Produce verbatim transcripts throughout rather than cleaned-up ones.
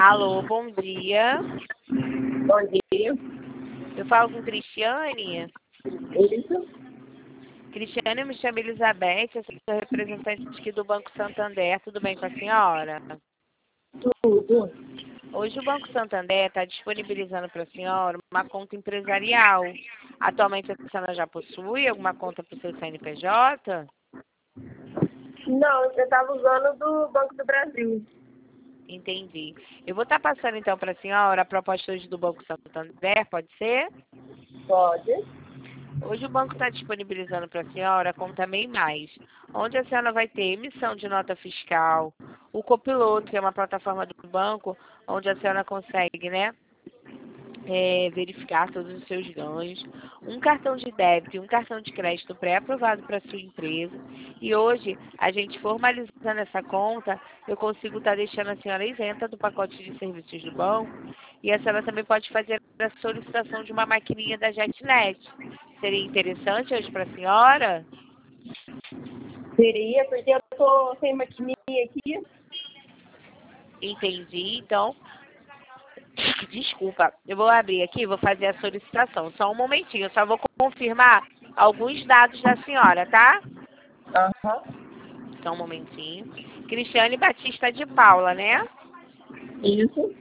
Alô, bom dia. Bom dia. Eu falo com Cristiane. Isso? Cristiane, eu me chamo Elizabeth, eu sou representante aqui do Banco Santander. Tudo bem com a senhora? Tudo. Hoje o Banco Santander está disponibilizando para a senhora uma conta empresarial. Atualmente a senhora já possui alguma conta para o seu C N P J? Não, eu estava usando do Banco do Brasil. Entendi. Eu vou estar passando então para a senhora a proposta hoje do Banco Santander, pode ser? Pode. Hoje o banco está disponibilizando para a senhora a conta MEI Mais, onde a senhora vai ter emissão de nota fiscal, o Copiloto, que é uma plataforma do banco, onde a senhora consegue, né, é, verificar todos os seus ganhos, um cartão de débito e um cartão de crédito pré-aprovado para a sua empresa. E hoje, a gente formalizando essa conta, eu consigo estar deixando a senhora isenta do pacote de serviços do banco, e a senhora também pode fazer a solicitação de uma maquininha da JetNet. Seria interessante hoje para a senhora? Seria, porque eu tô sem maquininha aqui. Entendi. Então, desculpa, eu vou abrir aqui e vou fazer a solicitação. Só um momentinho, eu só vou confirmar alguns dados da senhora, tá? Aham. Só um momentinho. Cristiane Batista de Paula, né? Isso.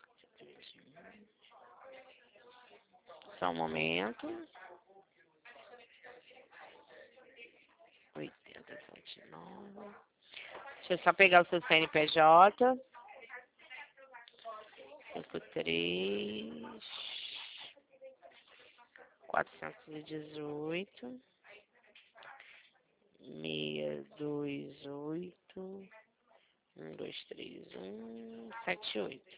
Só um momento. oitenta, vinte e nove. Deixa eu só pegar o seu C N P J. cinquenta e três. quatrocentos e dezoito. seiscentos e vinte e oito. um, dois, três, um, sete, oito.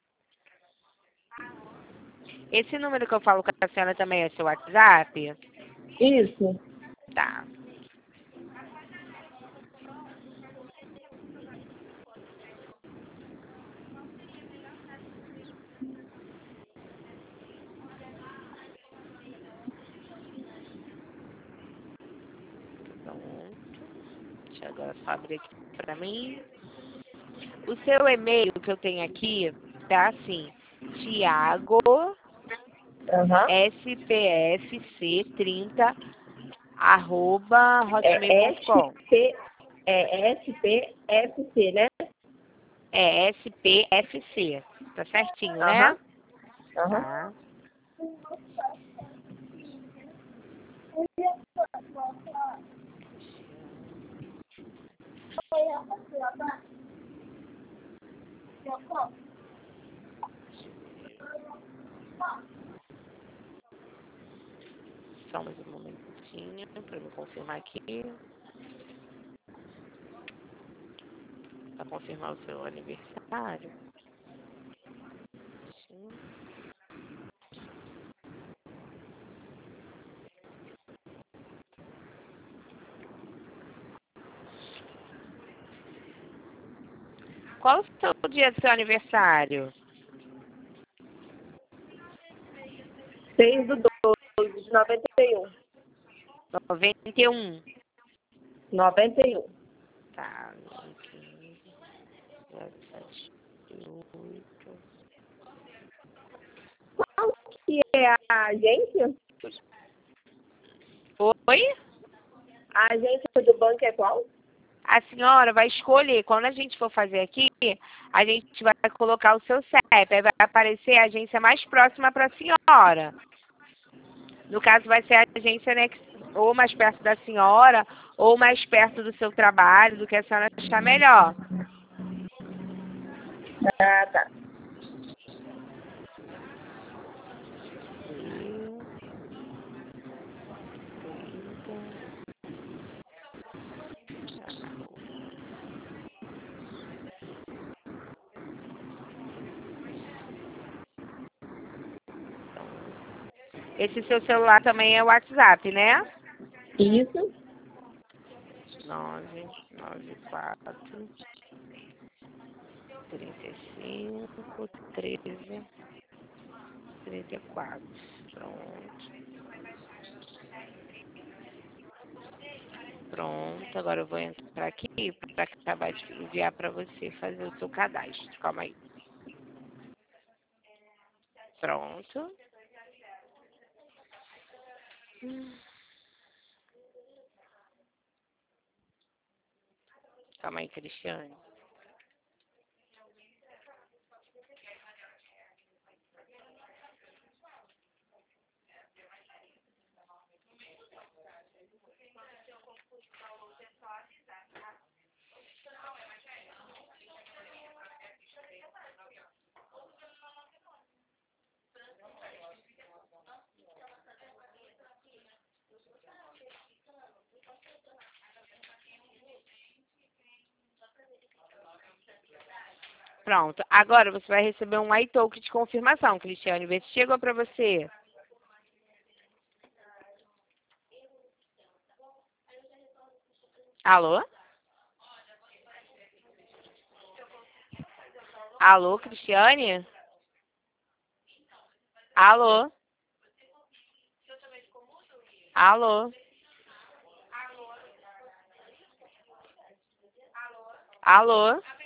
Esse número que eu falo com a senhora também é seu WhatsApp? Isso. Tá. Pronto. Deixa eu agora só abrir aqui pra mim. O seu e-mail que eu tenho aqui tá assim, Tiago Aham. S P F C trinta arroba hotmail É ponto com. S P, é S P F C, né? É S P F C. Tá certinho, né? Aham. Aham. Tá. Só mais um momentinho para me confirmar aqui. Para confirmar o seu aniversário. Qual o seu dia do seu aniversário? seis do dois de noventa e um. noventa e um. noventa e um. Tá. quinze, dezessete, oito. Qual que é a agência? Oi? A agência do banco é qual? A senhora vai escolher. Quando a gente for fazer aqui, a gente vai colocar o seu C E P. Aí vai aparecer a agência mais próxima para a senhora. No caso, vai ser a agência, né, que- ou mais perto da senhora, ou mais perto do seu trabalho, do que a senhora achar melhor. Ah, tá. Esse seu celular também é o WhatsApp, né? Isso. nove nove quatro, trinta e cinco, treze, trinta e quatro. Pronto. Pronto. Agora eu vou entrar aqui para acabar de enviar para você fazer o seu cadastro. Calma aí. Pronto. Hum. Calma aí, Cristiane. Pronto. Agora você vai receber um iTalk de confirmação, Cristiane. Vê se chegou para você. Alô? Alô, Cristiane? Alô? Alô? Alô?